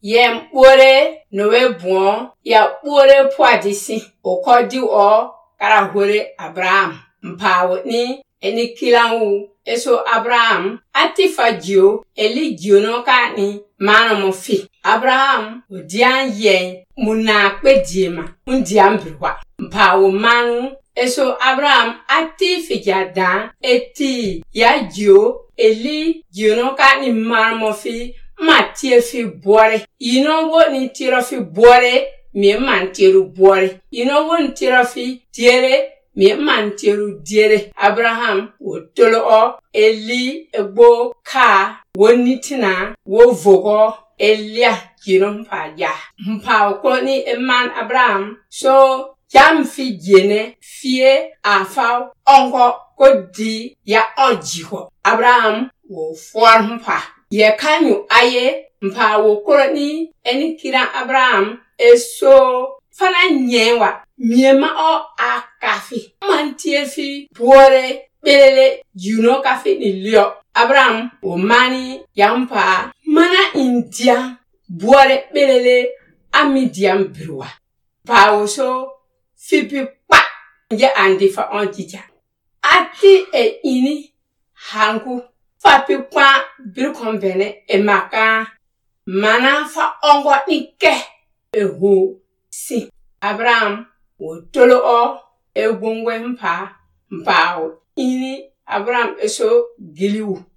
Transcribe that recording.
Yem ore nowe buon ya ore poadisi okodi o karahore Abraham mpawo ni eni kilanwu eso Abraham atifajio eligio no kani mano mofi Abraham odian yen munakpe diema undiambrwa mpawo manu eso Abraham atifijadan eti yajio eli giono kani mano mofi Matie fi bore. Ino wo ni tira fi bore, mi man tiru bore. Ino wo ni tira fi tiere, mi man tiru diere. Abraham wo tolo o, eli ebo ka, wo nitina, wo vogo, elia gino mpaja. Mpa wako ni eman Abraham, so jam fi jene, fie afaw, onko kodi ya onjiko. Abraham wo for mpa. Ye kanyu aye mpa wokoro ni eni kira Abraham eso fana nyewa miema o akafi mantie fi bore belele juno kafi ni lio Abraham o mani yampa mana India bore belele amidiam bruwa pa oso fipi pa nje andi fa ontija ati ini hangu Fapi kwa bilkombene emaka mana fa ongo ike ehu si Abraham wo tolo o egungwe mpa ini Abraham eso giliwu